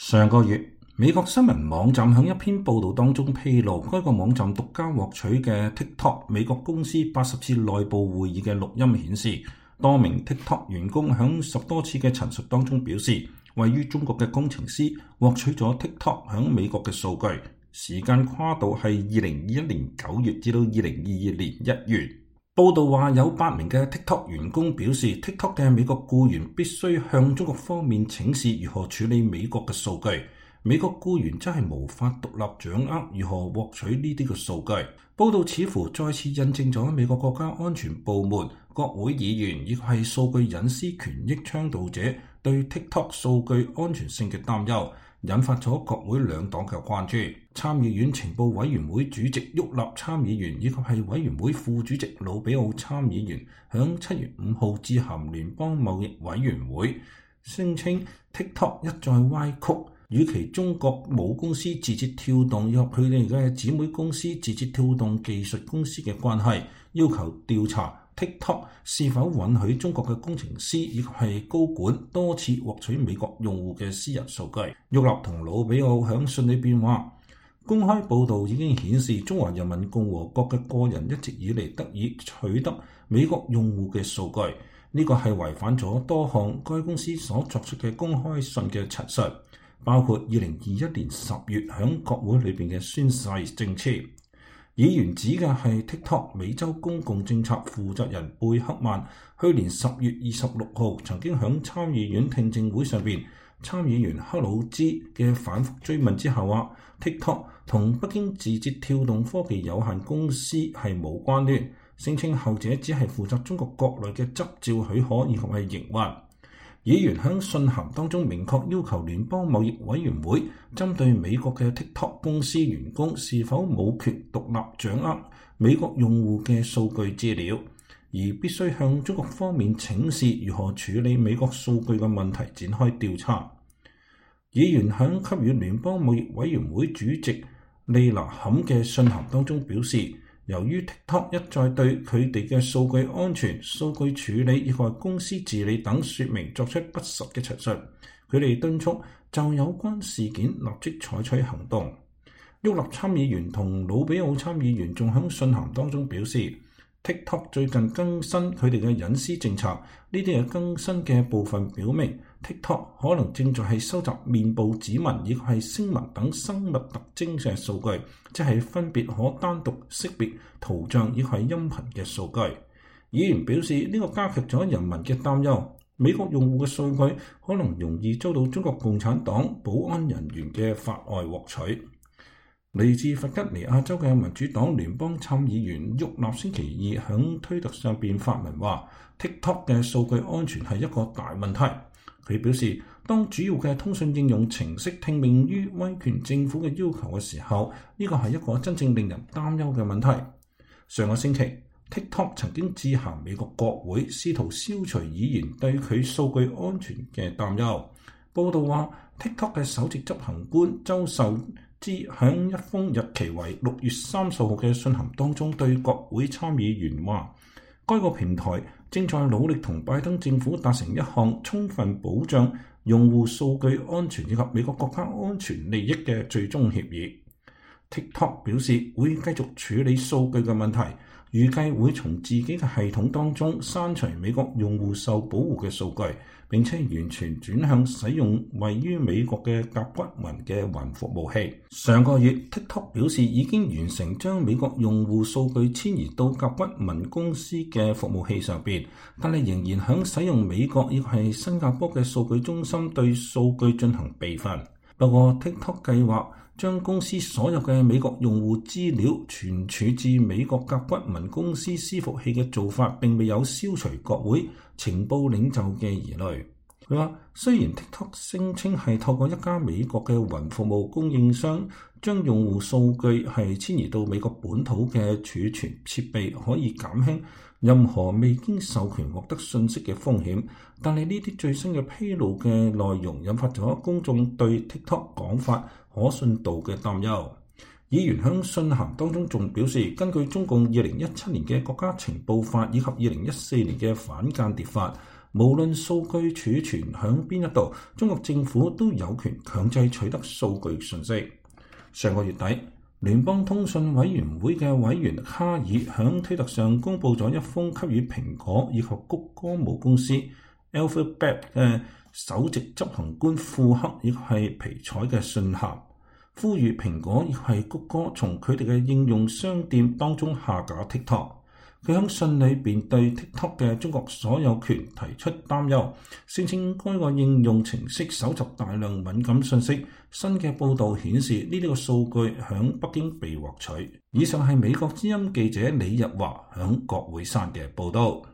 上個月，美國新聞網站喺一篇報道當中披露，該個網站獨家獲取嘅 TikTok 美國公司80次內部會議嘅錄音顯示，多名 TikTok 員工喺10多次嘅陳述當中表示，位於中國嘅工程師獲取咗 TikTok 喺美國嘅數據，時間跨度係2021年9月至到2022年1月。報道話有8名嘅 TikTok 員工表示 ，TikTok 嘅美國僱員必須向中國方面請示如何處理美國嘅數據，美國僱員真係無法獨立掌握如何獲取呢啲嘅數據。報道似乎再次印證咗美國國家安全部門、國會議員以及係數據隱私權益倡導者對 TikTok 數據安全性嘅擔憂，引發咗國會兩黨嘅關注。參議院情報委員會主席沃納參議員以及係委員會副主席魯比奧參議員響7月5號致函聯邦貿易委員會，聲稱 TikTok 一再歪曲與其中國母公司字節跳動以及佢哋嘅姊妹公司字節跳動技術公司嘅關係，要求調查 TikTok 是否允許中國嘅工程師以及係高管多次獲取美國用戶嘅私人數據。沃納同魯比奧響信裏邊話，公開報導已經顯示中華人民共和國嘅個人一直以嚟得以取得美國用戶嘅數據，呢個係違反咗多項該公司所作出嘅公開信嘅陳述，包括2021年10月響國會裏邊嘅宣誓證詞。議員指嘅係 TikTok 美洲公共政策負責人貝克曼去年10月26號曾經響參議院聽證會上邊，參議員克魯茲嘅反覆追問之後話 TikTok 同北京字節跳動科技有限公司係冇關聯，聲稱後者只係負責中國國內嘅執照許可以及係營運。議員喺信函當中明確要求聯邦貿易委員會針對美國嘅 TikTok 公司員工是否冇權獨立掌握美國用戶嘅數據資料，而必須向中國方面請示如何處理美國數據嘅問題展開調查。議員喺給予聯邦貿易委員會主席利拿坎嘅信函當中表示，由於 TikTok 一再對佢哋嘅數據安全、數據處理以及公司治理等說明作出不實嘅陳述，佢哋敦促就有關事件立即採取行動。沃納參議員同魯比奧參議員仲喺信函當中表示， TikTok 最近更新佢哋嘅隱私政策，呢啲嘅更新嘅部分表明 TikTok 可能正在係收集面部指紋以及係聲紋等生物特徵嘅數據，即係分別可單獨識別圖像以及係音頻嘅數據。議員表示呢個加劇咗人民嘅擔憂，美國用戶嘅數據可能容易遭到中國共產黨保安人員嘅法外獲取。嚟自弗吉尼亞州嘅民主黨聯邦參議員沃納星期二喺推特上邊發文話 TikTok 嘅數據安全係一個大問題。佢表示，當主要嘅通訊應用程式聽命於威權政府嘅要求嘅時候，呢個係一個真正令人擔憂嘅問題。上個星期 TikTok 曾經致函美國國會，試圖消除議員對佢數據安全嘅擔憂。報道話 TikTok 嘅首席執行官周受之喺一封日期為6月30號嘅信函當中對國會參議員話，該個平台正在努力同拜登政府達成一項充分保障用戶數據安全以及美國國家安全利益嘅最終協議。TikTok 表示會繼續處理數據嘅問題，預計會從自己嘅系統當中刪除美國用戶受保護嘅數據，並且完全轉向使用位於美國嘅甲骨文嘅雲服務器。上個月 TikTok 表示已經完成將美國用戶數據遷移到甲骨文公司嘅服務器上邊，但係仍然響使用美國亦係新加坡嘅數據中心對數據進行備份。不過 TikTok 計劃將公司所有嘅美國用戶資料存儲至美國甲骨文公司伺服器嘅做法並未有消除國會情報領袖嘅疑慮。佢話雖然 TikTok 聲稱係透過一家美國嘅雲服務供應商將用戶數據係遷移到美國本土嘅儲存設備，可以減輕任何未經授權獲得信息嘅風險，但係呢啲最新嘅披露嘅內容引發咗公眾對 TikTok 講法可信度嘅擔憂。議員喺信函當中仲表示，根據中共2017年嘅國家情報法以及2014年嘅反間諜法， 無論數據儲存響邊一度，中國政府都有權強制取得數據信息。上個月底，聯邦通訊委員會嘅委員哈爾響推特上公佈咗一封給予蘋果以及谷歌母公司 Alphabet 嘅首席執行官庫克亦係皮采嘅信函，呼籲蘋果亦係谷歌從佢哋嘅應用商店當中下架 TikTok。佢喺信裏邊對 TikTok 嘅中國所有權提出擔憂，聲稱該個應用程式搜集大量敏感信息。新嘅報導顯示呢啲個數據響北京被獲取。以上係美國之音記者李日華響國會山嘅報導。